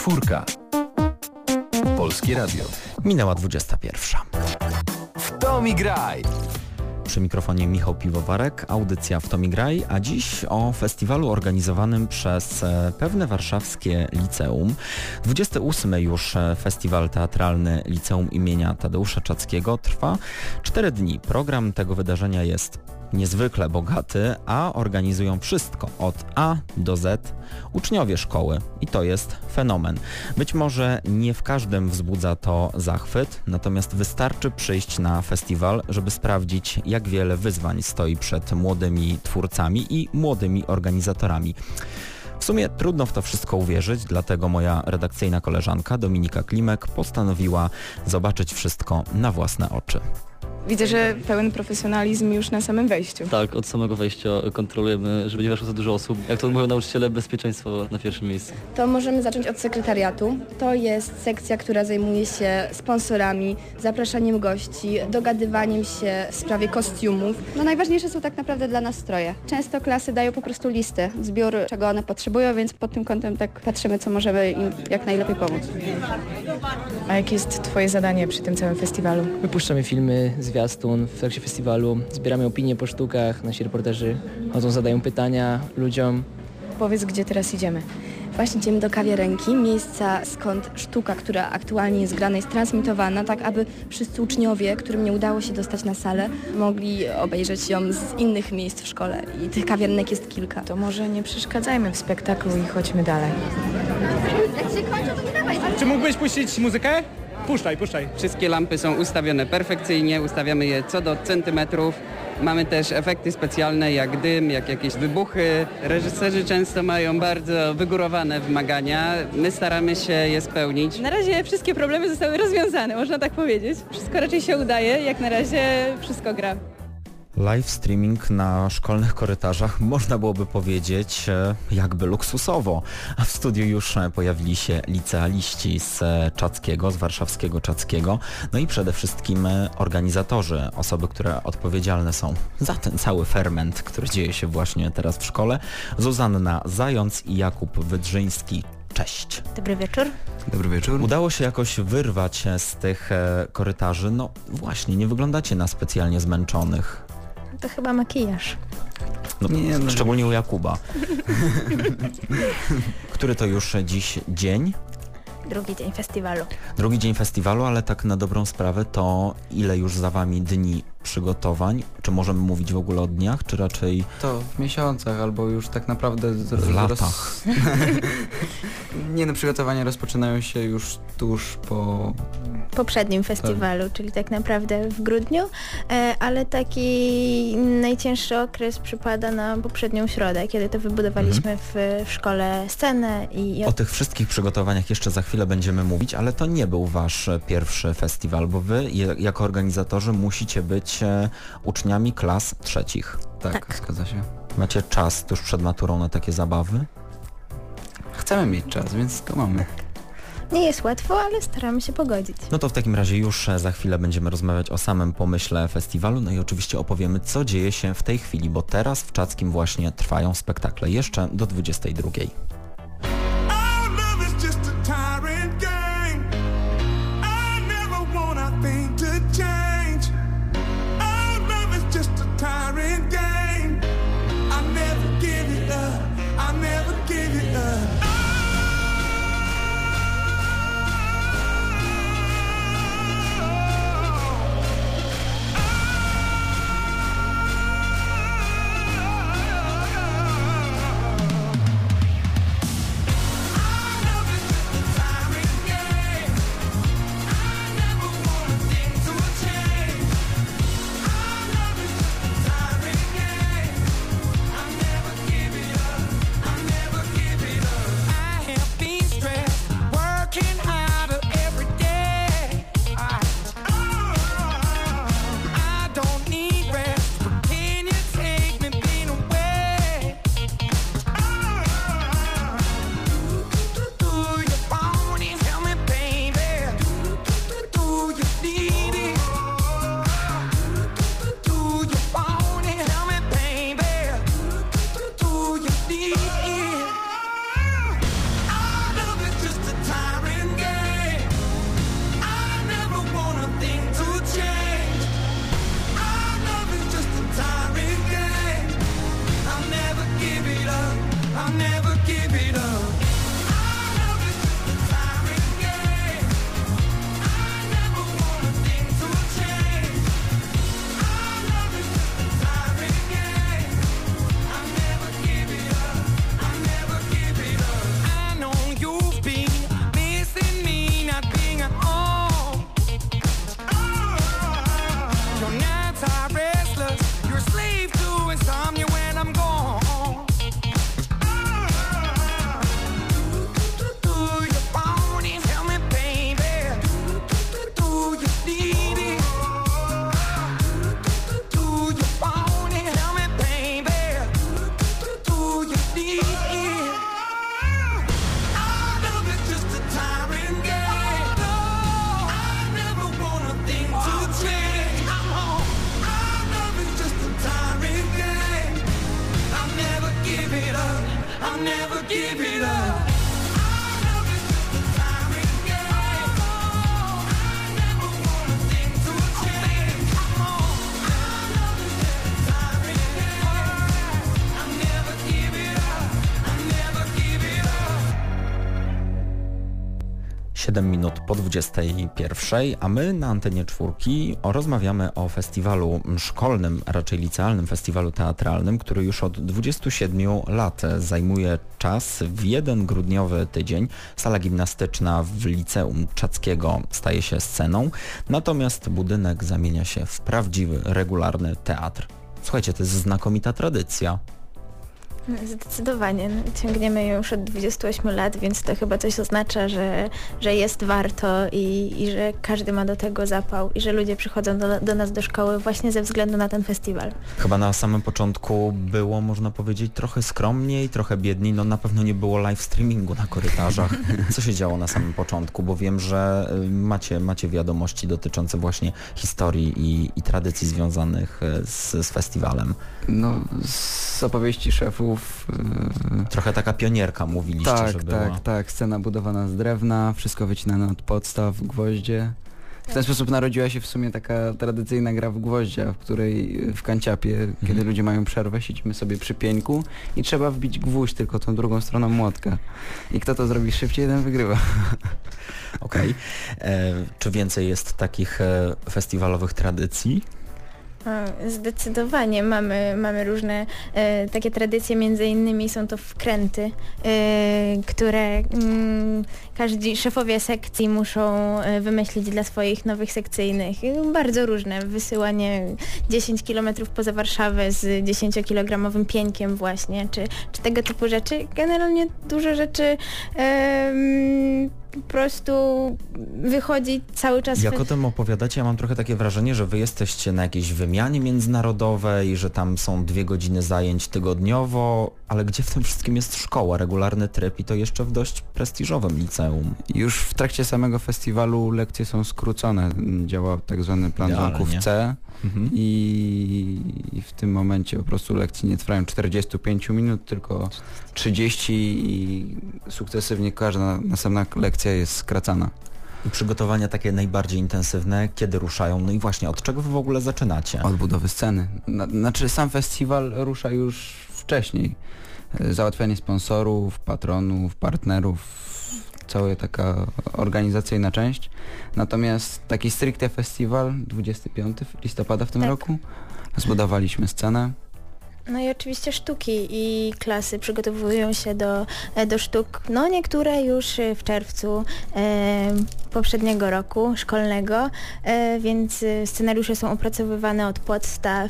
Czwórka. Polskie Radio. Minęła 21. W to mi graj! Przy mikrofonie Michał Piwowarek, audycja W to mi graj, a dziś o festiwalu organizowanym przez pewne warszawskie liceum. 28. już festiwal teatralny Liceum imienia Tadeusza Czackiego trwa 4 dni. Program tego wydarzenia jest niezwykle bogaty, a organizują wszystko od A do Z uczniowie szkoły i to jest fenomen. Być może nie w każdym wzbudza to zachwyt, natomiast wystarczy przyjść na festiwal, żeby sprawdzić, jak wiele wyzwań stoi przed młodymi twórcami i młodymi organizatorami. W sumie trudno w to wszystko uwierzyć, dlatego moja redakcyjna koleżanka Dominika Klimek postanowiła zobaczyć wszystko na własne oczy. Widzę, że pełen profesjonalizm już na samym wejściu. Tak, od samego wejścia kontrolujemy, żeby nie weszło za dużo osób. Jak to mówią nauczyciele, bezpieczeństwo na pierwszym miejscu. To możemy zacząć od sekretariatu. To jest sekcja, która zajmuje się sponsorami, zapraszaniem gości, dogadywaniem się w sprawie kostiumów. No najważniejsze są tak naprawdę dla nas stroje. Często klasy dają po prostu listy, zbiór, czego one potrzebują, więc pod tym kątem tak patrzymy, co możemy im jak najlepiej pomóc. A jakie jest Twoje zadanie przy tym całym festiwalu? Wypuszczamy filmy, zwiastun w trakcie festiwalu, zbieramy opinie po sztukach, nasi reporterzy chodzą, zadają pytania ludziom. Powiedz, gdzie teraz idziemy. Właśnie idziemy do kawiarenki, miejsca skąd sztuka, która aktualnie jest grana, jest transmitowana, tak aby wszyscy uczniowie, którym nie udało się dostać na salę, mogli obejrzeć ją z innych miejsc w szkole i tych kawiarenek jest kilka. To może nie przeszkadzajmy w spektaklu i chodźmy dalej. Jak się kończy, to nie dawaj. Czy mógłbyś puścić muzykę? Puszczaj. Wszystkie lampy są ustawione perfekcyjnie, ustawiamy je co do centymetrów. Mamy też efekty specjalne jak dym, jak jakieś wybuchy. Reżyserzy często mają bardzo wygórowane wymagania. My staramy się je spełnić. Na razie wszystkie problemy zostały rozwiązane, można tak powiedzieć. Wszystko raczej się udaje, jak na razie wszystko gra. Live streaming na szkolnych korytarzach można byłoby powiedzieć jakby luksusowo, a w studiu już pojawili się licealiści z Czackiego, z warszawskiego Czackiego, no i przede wszystkim organizatorzy, osoby, które odpowiedzialne są za ten cały ferment, który dzieje się właśnie teraz w szkole. Zuzanna Zając i Jakub Wydrzyński. Cześć. Dobry wieczór. Dobry wieczór. Udało się jakoś wyrwać z tych korytarzy. No właśnie, nie wyglądacie na specjalnie zmęczonych. To chyba makijaż. No, szczególnie u Jakuba. Który to już dziś dzień? Drugi dzień festiwalu. Drugi dzień festiwalu, ale tak na dobrą sprawę to ile już za wami dni przygotowań? Czy możemy mówić w ogóle o dniach, czy raczej... To w miesiącach, albo już tak naprawdę... W latach. Nie, no, przygotowania rozpoczynają się już tuż po... poprzednim festiwalu, czyli tak naprawdę w grudniu, ale taki najcięższy okres przypada na poprzednią środę, kiedy to wybudowaliśmy w szkole scenę i... O tych wszystkich przygotowaniach jeszcze za chwilę będziemy mówić, ale to nie był wasz pierwszy festiwal, bo wy jako organizatorzy musicie być uczniami klas trzecich. Tak, zgadza się. Macie czas tuż przed maturą na takie zabawy? Chcemy mieć czas, więc to mamy. Nie jest łatwo, ale staramy się pogodzić. No to w takim razie już za chwilę będziemy rozmawiać o samym pomyśle festiwalu, no i oczywiście opowiemy, co dzieje się w tej chwili, bo teraz w Czackim właśnie trwają spektakle jeszcze do 22. Siedem minut po 21, a my na antenie czwórki rozmawiamy o festiwalu szkolnym, a raczej licealnym festiwalu teatralnym, który już od 27 lat zajmuje czas w jeden grudniowy tydzień. Sala gimnastyczna w Liceum Czackiego staje się sceną, natomiast budynek zamienia się w prawdziwy, regularny teatr. Słuchajcie, to jest znakomita tradycja. Zdecydowanie. Ciągniemy ją już od 28 lat, więc to chyba coś oznacza, że jest warto i że każdy ma do tego zapał i że ludzie przychodzą do nas do szkoły właśnie ze względu na ten festiwal. Chyba na samym początku było, można powiedzieć, trochę skromniej, trochę biedniej. No na pewno nie było live streamingu na korytarzach. Co się działo na samym początku? Bo wiem, że macie wiadomości dotyczące właśnie historii i tradycji związanych z festiwalem. No, z opowieści szefów. Trochę taka pionierka mówiliście, że była. Tak. Scena budowana z drewna, wszystko wycinane od podstaw, gwoździe. W ten sposób narodziła się w sumie taka tradycyjna gra w gwoździa, w której w kanciapie, kiedy ludzie mają przerwę, siedzimy sobie przy pieńku i trzeba wbić gwóźdź tylko tą drugą stroną młotka. I kto to zrobi szybciej, ten wygrywa. Okej. Czy więcej jest takich festiwalowych tradycji? Zdecydowanie mamy różne takie tradycje, między innymi są to wkręty, które każdy szefowie sekcji muszą wymyślić dla swoich nowych sekcyjnych. Bardzo różne. Wysyłanie 10 km poza Warszawę z 10-kilogramowym pieńkiem właśnie, czy tego typu rzeczy. Generalnie dużo rzeczy po prostu wychodzi cały czas... Jak o tym opowiadacie, ja mam trochę takie wrażenie, że wy jesteście na jakiejś wymianie międzynarodowej, że tam są 2 godziny zajęć tygodniowo, ale gdzie w tym wszystkim jest szkoła, regularny tryb i to jeszcze w dość prestiżowym liceum? Już w trakcie samego festiwalu lekcje są skrócone. Działa tak zwany plan dzwonków C i w tym momencie po prostu lekcje nie trwają 45 minut, tylko 30 i sukcesywnie każda następna lekcja jest skracana. I przygotowania takie najbardziej intensywne, kiedy ruszają? No i właśnie, od czego wy w ogóle zaczynacie? Od budowy sceny. Znaczy sam festiwal rusza już wcześniej. Załatwianie sponsorów, patronów, partnerów, cała taka organizacyjna część. Natomiast taki stricte festiwal 25 listopada w tym roku zbudowaliśmy scenę. No i oczywiście sztuki i klasy przygotowują się do sztuk, no niektóre już w czerwcu poprzedniego roku szkolnego, więc scenariusze są opracowywane od podstaw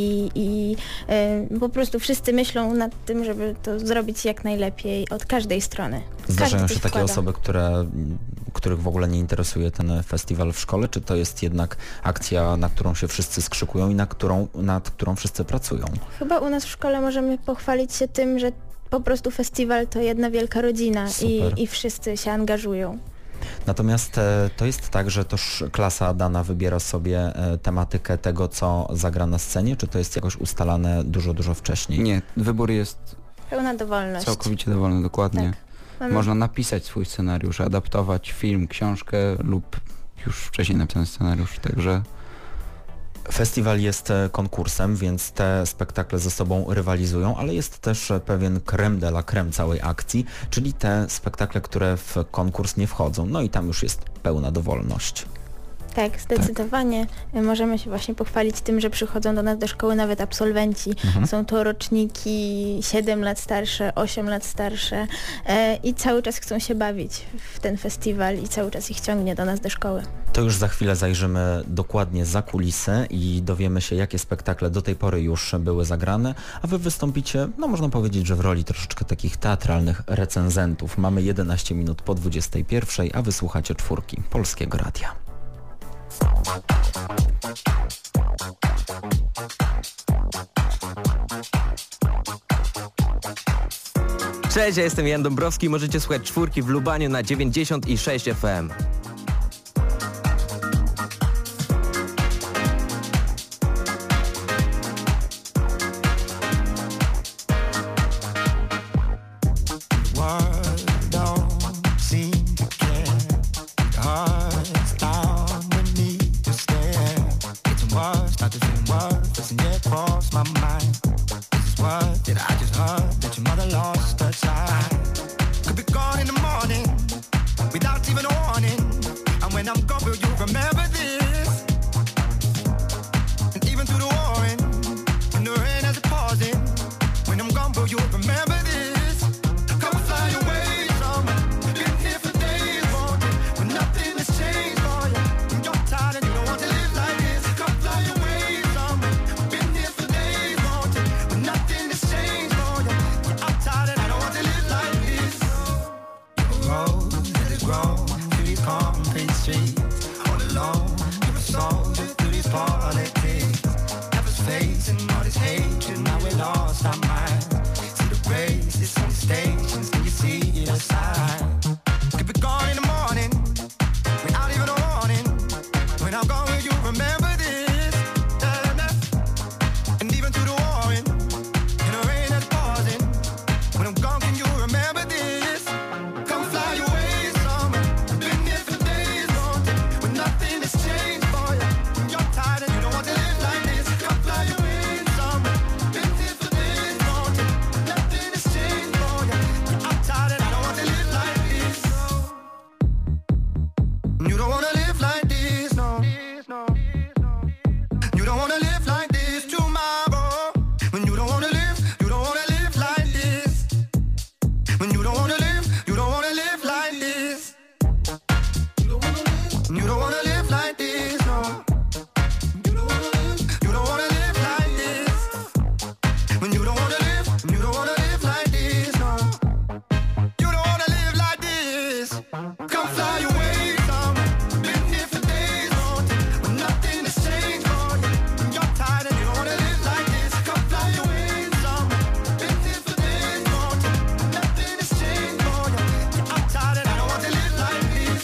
i po prostu wszyscy myślą nad tym, żeby to zrobić jak najlepiej od każdej strony. Zdarzają się takie osoby, których w ogóle nie interesuje ten festiwal w szkole, czy to jest jednak akcja, na którą się wszyscy skrzykują i nad którą wszyscy pracują? Chyba u nas w szkole możemy pochwalić się tym, że po prostu festiwal to jedna wielka rodzina i wszyscy się angażują. Natomiast to jest tak, że też klasa dana wybiera sobie tematykę tego, co zagra na scenie, czy to jest jakoś ustalane dużo wcześniej? Nie, wybór jest... Pełna dowolność. Całkowicie dowolny, dokładnie. Tak. Można napisać swój scenariusz, adaptować film, książkę lub już wcześniej napisany scenariusz, także... Festiwal jest konkursem, więc te spektakle ze sobą rywalizują, ale jest też pewien crème de la crème całej akcji, czyli te spektakle, które w konkurs nie wchodzą. No i tam już jest pełna dowolność. Tak, zdecydowanie. Możemy się właśnie pochwalić tym, że przychodzą do nas do szkoły nawet absolwenci. Są to roczniki 7 lat starsze, 8 lat starsze i cały czas chcą się bawić w ten festiwal i cały czas ich ciągnie do nas do szkoły. To już za chwilę zajrzymy dokładnie za kulisy i dowiemy się, jakie spektakle do tej pory już były zagrane, a wy wystąpicie, no można powiedzieć, że w roli troszeczkę takich teatralnych recenzentów. Mamy 11 minut po 21, a wysłuchacie czwórki Polskiego Radia. Cześć, ja jestem Jan Dąbrowski, możecie słuchać czwórki w Lubaniu na 96 FM. world don't seem to care. Your heart's underneath the stare. Getting worse, not to feeling worse. Doesn't yet cross my mind. This is what did I just heard that your mother lost her child. Could be gone in the morning without even a warning. And when I'm gone, will you remember this? And even through the warring, and the rain as it pausing. When I'm gone, will you remember this? Come fly away somewhere. Been here for days, wanting, but nothing has changed for you. And you're tired and you don't want to live like this. Come fly away somewhere. Been here for days, wanting, but nothing has changed for you. I'm tired and I don't want to live like this. You're a rose that has grown through these concrete streets. All alone, you're a soldier through these politics. Never facing all this hatred, now we lost our minds. See the races on the stations, can you see the sign? Could be gone in the morning, without even a warning. When I'm gone, will you remember this? And even through the warring, in the rain that's pausing. When I'm gone, can you remember this? Come fly away somewhere. Been here for days, wanting, when nothing has changed for you. You're tired and you don't want to live like this. Come fly away somewhere. Been here for days, wanting, nothing has changed for you. I'm tired and I don't want to live like this. You don't want to live like this, no. You don't want to live like this tomorrow. When you don't want to live like this. When you don't want to live like this. You don't want to live like this, no. You don't want to live like this. When you don't want to live like this, no. You don't want to live like this. Come fly away somewhere. Been here for days, wanting, when nothing has changed for you. You're tired and you don't want to live like this. Come fly away somewhere. Been here for days, wanting, nothing has changed for you. I'm tired and I don't want to live like this.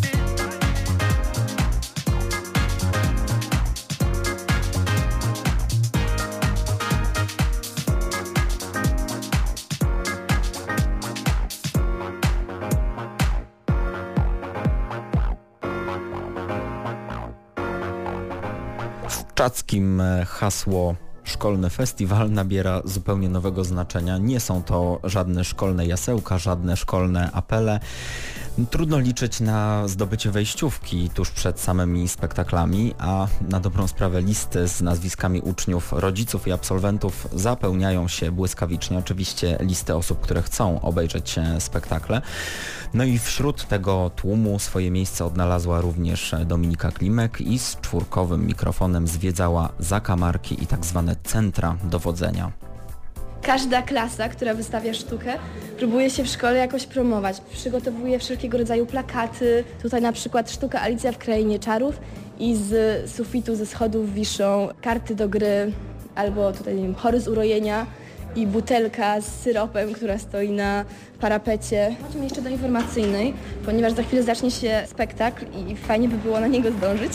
W Czackim hasło szkolny festiwal nabiera zupełnie nowego znaczenia. Nie są to żadne szkolne jasełka, żadne szkolne apele. Trudno liczyć na zdobycie wejściówki tuż przed samymi spektaklami, a na dobrą sprawę listy z nazwiskami uczniów, rodziców i absolwentów zapełniają się błyskawicznie. Oczywiście listy osób, które chcą obejrzeć spektakle. No i wśród tego tłumu swoje miejsce odnalazła również Dominika Klimek i z czwórkowym mikrofonem zwiedzała zakamarki i tak zwane centra dowodzenia. Każda klasa, która wystawia sztukę, próbuje się w szkole jakoś promować. Przygotowuje wszelkiego rodzaju plakaty. Tutaj na przykład sztuka Alicja w Krainie Czarów i z sufitu, ze schodów wiszą karty do gry, albo tutaj, nie wiem, chory z urojenia i butelka z syropem, która stoi na parapecie. Chodźmy jeszcze do informacyjnej, ponieważ za chwilę zacznie się spektakl i fajnie by było na niego zdążyć.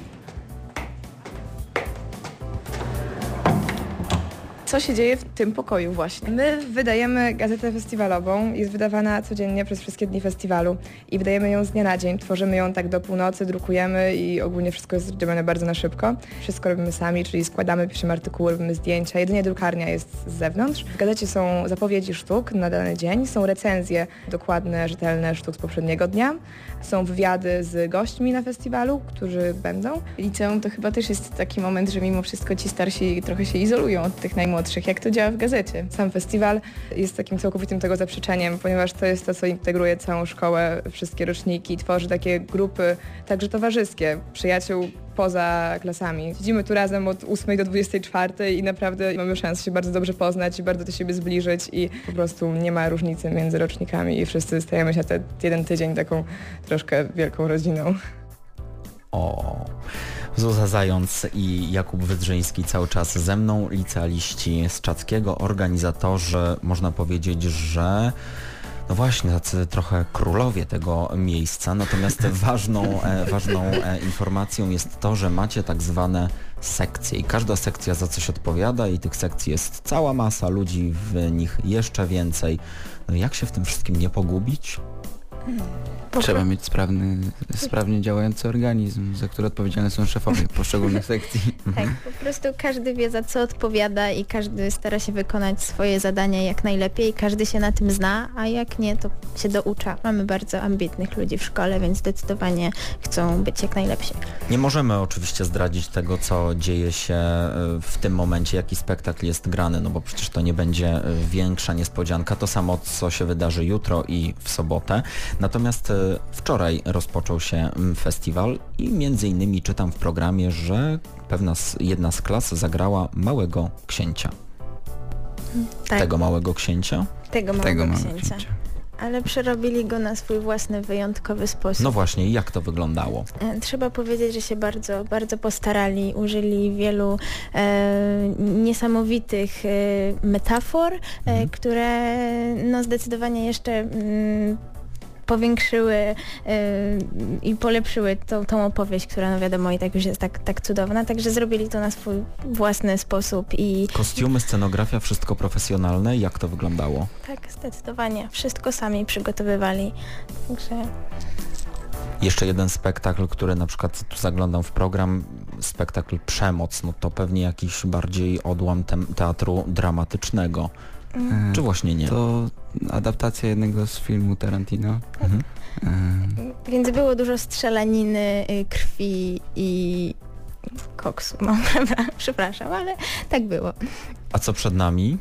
Co się dzieje w tym pokoju właśnie? My wydajemy gazetę festiwalową, jest wydawana codziennie przez wszystkie dni festiwalu i wydajemy ją z dnia na dzień, tworzymy ją tak do północy, drukujemy i ogólnie wszystko jest robione bardzo na szybko. Wszystko robimy sami, czyli składamy, piszemy artykuły, robimy zdjęcia, jedynie drukarnia jest z zewnątrz. W gazecie są zapowiedzi sztuk na dany dzień, są recenzje dokładne, rzetelne sztuk z poprzedniego dnia, są wywiady z gośćmi na festiwalu, którzy będą. Liceum to chyba też jest taki moment, że mimo wszystko ci starsi trochę się izolują od tych najmłodszych. Jak to działa w gazecie? Sam festiwal jest takim całkowitym tego zaprzeczeniem, ponieważ to jest to, co integruje całą szkołę, wszystkie roczniki, tworzy takie grupy, także towarzyskie, przyjaciół poza klasami. Siedzimy tu razem od 8 do 24 i naprawdę mamy szansę się bardzo dobrze poznać i bardzo do siebie zbliżyć i po prostu nie ma różnicy między rocznikami i wszyscy stajemy się ten jeden tydzień taką troszkę wielką rodziną. O, Zuza Zając i Jakub Wydrzyński cały czas ze mną, licealiści z Czackiego, organizatorzy, można powiedzieć, że No właśnie, tacy trochę królowie tego miejsca, natomiast ważną informacją jest to, że macie tak zwane sekcje i każda sekcja za coś odpowiada i tych sekcji jest cała masa, ludzi w nich jeszcze więcej. No jak się w tym wszystkim nie pogubić? Trzeba mieć sprawnie działający organizm, za który odpowiedzialne są szefowie poszczególnych sekcji. Tak, po prostu każdy wie, za co odpowiada i każdy stara się wykonać swoje zadania jak najlepiej, każdy się na tym zna, a jak nie, to się doucza. Mamy bardzo ambitnych ludzi w szkole, więc zdecydowanie chcą być jak najlepsi. Nie możemy oczywiście zdradzić tego, co dzieje się w tym momencie, jaki spektakl jest grany, no bo przecież to nie będzie większa niespodzianka. To samo, co się wydarzy jutro i w sobotę. Natomiast wczoraj rozpoczął się festiwal i między innymi czytam w programie, że jedna z klas zagrała Małego Księcia. Tak. Tego Małego Księcia? Tego Małego Księcia. Ale przerobili go na swój własny, wyjątkowy sposób. No właśnie, jak to wyglądało? Trzeba powiedzieć, że się bardzo, bardzo postarali. Użyli wielu niesamowitych metafor, które no, zdecydowanie jeszcze powiększyły i polepszyły tą opowieść, która no wiadomo i tak już jest tak cudowna, także zrobili to na swój własny sposób i... Kostiumy, scenografia, wszystko profesjonalne, jak to wyglądało? Tak, zdecydowanie. Wszystko sami przygotowywali, także... Jeszcze jeden spektakl, który na przykład tu zaglądam w program, spektakl Przemoc, no to pewnie jakiś bardziej odłam teatru dramatycznego. Czy właśnie nie? To adaptacja jednego z filmu Tarantino. Więc było dużo strzelaniny, krwi i koksu. No, przepraszam, ale tak było. A co przed nami?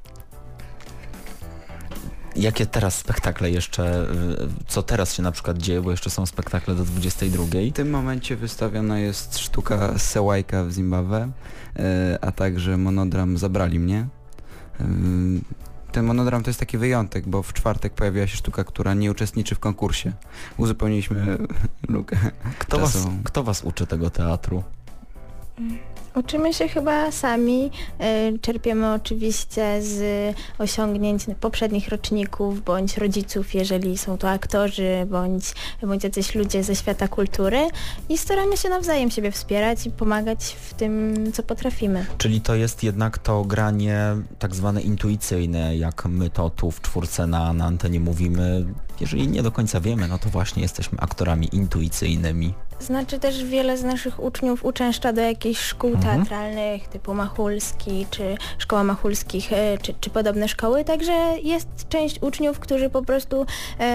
Jakie teraz spektakle jeszcze, co teraz się na przykład dzieje, bo jeszcze są spektakle do 22? W tym momencie wystawiona jest sztuka Sełajka w Zimbabwe, a także monodram Zabrali mnie. Ten monodram to jest taki wyjątek, bo w czwartek pojawiła się sztuka, która nie uczestniczy w konkursie. Uzupełniliśmy lukę. Kto was uczy tego teatru? Uczymy się chyba sami, czerpiemy oczywiście z osiągnięć poprzednich roczników, bądź rodziców, jeżeli są to aktorzy, bądź jacyś ludzie ze świata kultury i staramy się nawzajem siebie wspierać i pomagać w tym, co potrafimy. Czyli to jest jednak to granie tak zwane intuicyjne, jak my to tu w czwórce na antenie mówimy. Jeżeli nie do końca wiemy, no to właśnie jesteśmy aktorami intuicyjnymi. Znaczy też wiele z naszych uczniów uczęszcza do jakichś szkół teatralnych typu Machulski, czy Szkoła Machulskich, czy podobne szkoły, także jest część uczniów, którzy po prostu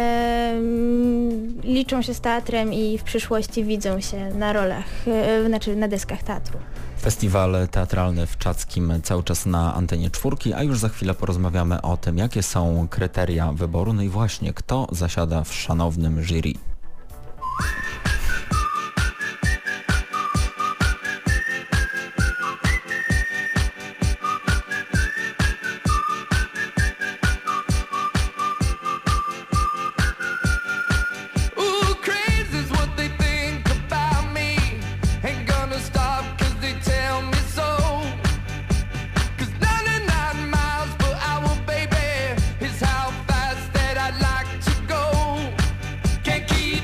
liczą się z teatrem i w przyszłości widzą się na rolach, znaczy na deskach teatru. Festiwal teatralny w Czackim cały czas na antenie czwórki, a już za chwilę porozmawiamy o tym, jakie są kryteria wyboru, no i właśnie kto zasiada w szanownym jury. Keep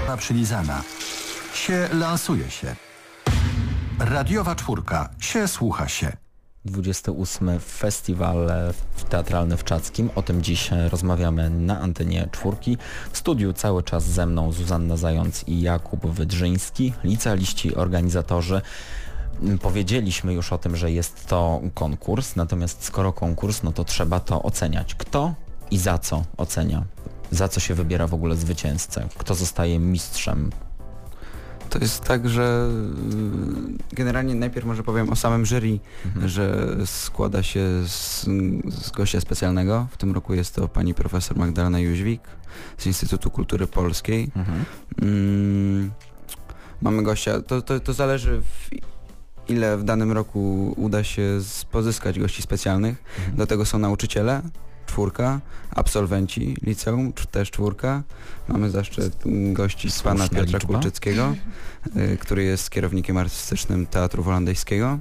przylizana. Się lansuje się. Radiowa czwórka. Się słucha się. 28. Festiwal teatralny w Czackim. O tym dziś rozmawiamy na antenie czwórki. W studiu cały czas ze mną Zuzanna Zając i Jakub Wydrzyński, licealiści, organizatorzy. Powiedzieliśmy już o tym, że jest to konkurs, natomiast skoro konkurs, no to trzeba to oceniać. Kto i za co ocenia? Za co się wybiera w ogóle zwycięzcę? Kto zostaje mistrzem? To jest tak, że generalnie najpierw może powiem o samym jury, że składa się z gościa specjalnego. W tym roku jest to pani profesor Magdalena Jóźwik z Instytutu Kultury Polskiej. Mamy gościa, to zależy ile w danym roku uda się pozyskać gości specjalnych. Do tego są nauczyciele, 4, absolwenci liceum, też 4. Mamy zaszczyt gości z pana Piotra Kulczyckiego, który jest kierownikiem artystycznym Teatru Wolandyjskiego.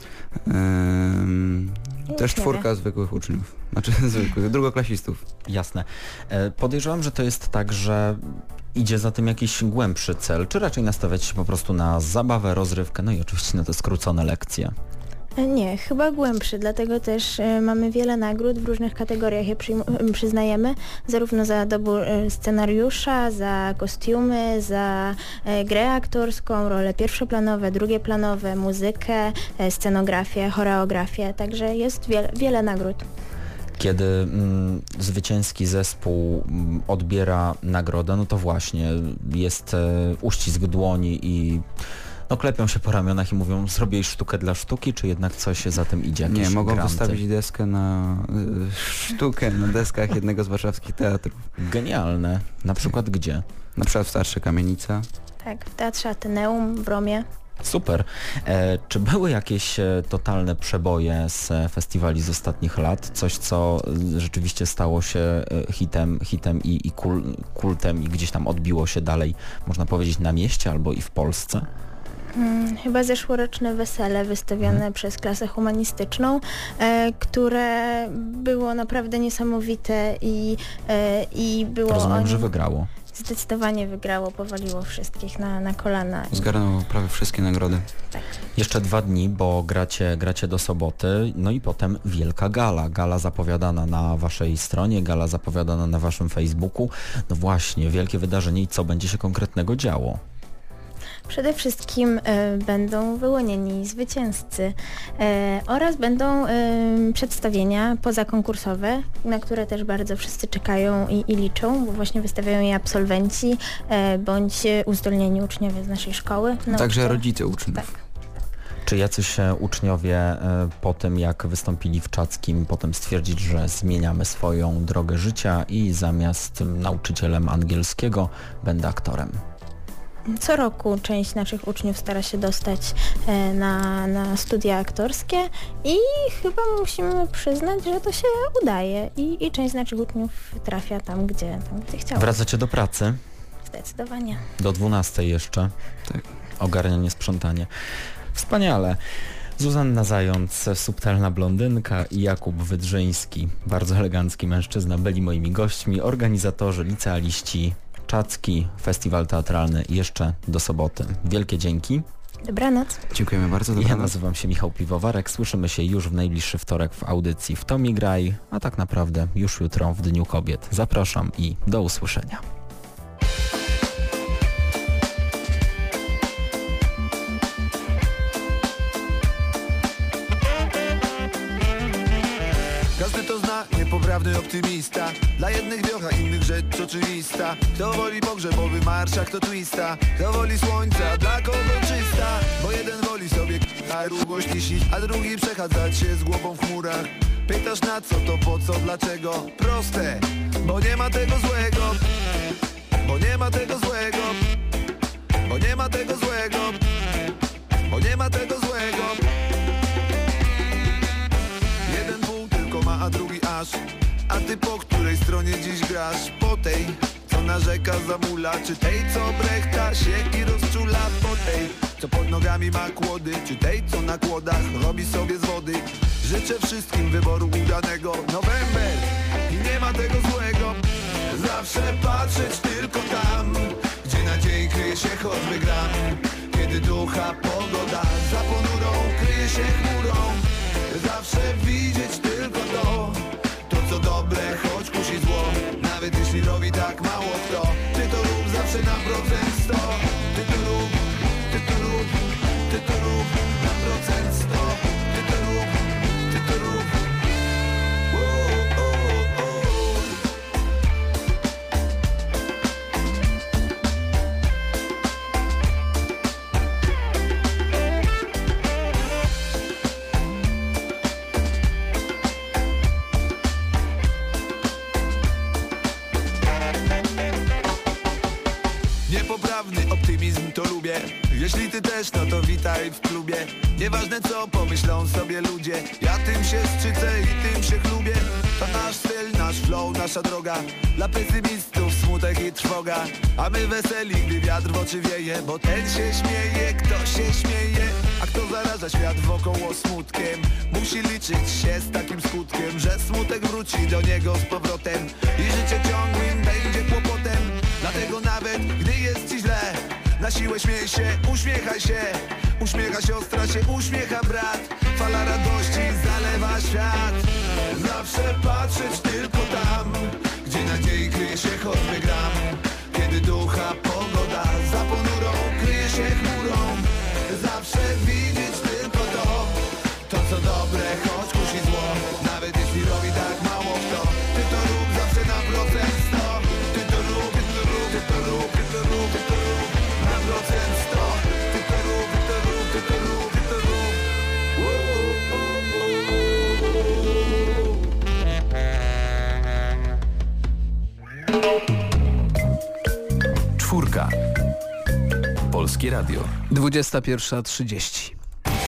Też 4 zwykłych uczniów, znaczy zwykłych, drugoklasistów. Jasne. Podejrzewam, że to jest tak, że idzie za tym jakiś głębszy cel, czy raczej nastawiać się po prostu na zabawę, rozrywkę, no i oczywiście na te skrócone lekcje? Nie, chyba głębszy, dlatego też mamy wiele nagród, w różnych kategoriach je przyznajemy, zarówno za dobór scenariusza, za kostiumy, za grę aktorską, role pierwszoplanowe, drugieplanowe, muzykę, scenografię, choreografię, także jest wiele nagród. Kiedy zwycięski zespół odbiera nagrodę, no to właśnie jest uścisk dłoni i no klepią się po ramionach i mówią, zrobiłeś sztukę dla sztuki, czy jednak coś za tym idzie? Nie, mogą wystawić deskę na sztukę na deskach jednego z warszawskich teatrów. Genialne. Na przykład gdzie? Na przykład w Teatrze Kamienica. Tak, w Teatrze Ateneum w Romie. Super. Czy były jakieś totalne przeboje z festiwali z ostatnich lat? Coś, co rzeczywiście stało się hitem i kultem i gdzieś tam odbiło się dalej, można powiedzieć, na mieście albo i w Polsce? Chyba zeszłoroczne Wesele wystawione przez klasę humanistyczną, które było naprawdę niesamowite i było... Rozumiem, że wygrało. Zdecydowanie wygrało, powaliło wszystkich na kolana. Zgarnęło prawie wszystkie nagrody. Tak. Jeszcze 2 dni, bo gracie do soboty, no i potem wielka gala. Gala zapowiadana na waszej stronie, gala zapowiadana na waszym Facebooku. No właśnie, wielkie wydarzenie i co będzie się konkretnego działo? Przede wszystkim będą wyłonieni zwycięzcy oraz będą przedstawienia pozakonkursowe, na które też bardzo wszyscy czekają i liczą, bo właśnie wystawiają je absolwenci bądź uzdolnieni uczniowie z naszej szkoły. Także rodzice uczniów. Tak. Czy jacyś uczniowie po tym, jak wystąpili w Czackim, potem stwierdzić, że zmieniamy swoją drogę życia i zamiast nauczycielem angielskiego będę aktorem? Co roku część naszych uczniów stara się dostać na studia aktorskie i chyba musimy przyznać, że to się udaje i część z naszych uczniów trafia tam, gdzie chciała. Wracacie do pracy? Zdecydowanie. Do 12 jeszcze? Tak. Ogarnianie, sprzątanie. Wspaniale. Zuzanna Zając, subtelna blondynka i Jakub Wydrzyński, bardzo elegancki mężczyzna, byli moimi gośćmi, organizatorzy, licealiści. Czacki, festiwal teatralny jeszcze do soboty. Wielkie dzięki. Dobranoc. Dziękujemy bardzo. Dobranoc. Ja nazywam się Michał Piwowarek. Słyszymy się już w najbliższy wtorek w audycji w To mi graj, a tak naprawdę już jutro w Dniu Kobiet. Zapraszam i do usłyszenia. Niepoprawny optymista. Dla jednych wiocha, innych rzecz oczywista. Kto woli pogrzebowy marsz, a kto twista. Kto woli słońca, a dla kogo czysta. Bo jeden woli sobie długość nisić, a drugi przechadzać się z głową w chmurach. Pytasz na co, to po co, dlaczego? Proste, bo nie ma tego złego. Bo nie ma tego złego. Bo nie ma tego złego. Bo nie ma tego złego. Jeden pół tylko ma, a drugi aż. A ty po której stronie dziś grasz? Po tej, co narzeka, zamula, czy tej, co brechta sieki rozczula? Po tej, co pod nogami ma kłody, czy tej, co na kłodach robi sobie z wody? Życzę wszystkim wyboru udanego. November i nie ma tego złego. Zawsze patrzeć tylko tam, gdzie nadziei kryje się choćby gram. Kiedy ducha pogoda za ponurą kryje się chmurą. Zawsze widzieć tylko to co dobre, choć kusi zło. Nawet jeśli robi tak mało kto, ty to rób zawsze na procent 100. Ty to rób, ty to rób, ty to rób na procent 100. Ty to rób, ty to rób. Niepoprawny optymizm to lubię. Jeśli ty też, no to witaj w klubie. Nieważne co pomyślą sobie ludzie, ja tym się szczycę i tym się chlubię. To nasz styl, nasz flow, nasza droga. Dla pesymistów smutek i trwoga, a my weseli, gdy wiatr w oczy wieje. Bo ten się śmieje, kto się śmieje, a kto zaraża świat wokoło smutkiem, musi liczyć się z takim skutkiem, że smutek wróci do niego z powrotem i życie ciągłym będzie kłopotem. Dlatego nawet gdy jest ci źle, na siłę śmiej się, uśmiechaj się. Uśmiecha siostra się, uśmiecha brat. Fala radości zalewa świat. Zawsze patrzeć tylko tam, gdzie nadziei kryje się choćby gram. Kiedy ducha pogoda za ponurą kryje się chmurą. Zawsze widzieć tylko to co dobre, choć kusi zło. Nawet jeśli robi tak mało kto, ty to rób zawsze na procent 100. Ty to rób, ty to rób, ty to rób, ty to rób, ty to rób na procent 100. Ty to rób, ty to rób, ty to rób, ty to rób. Czwórka. Polskie Radio. 21:30.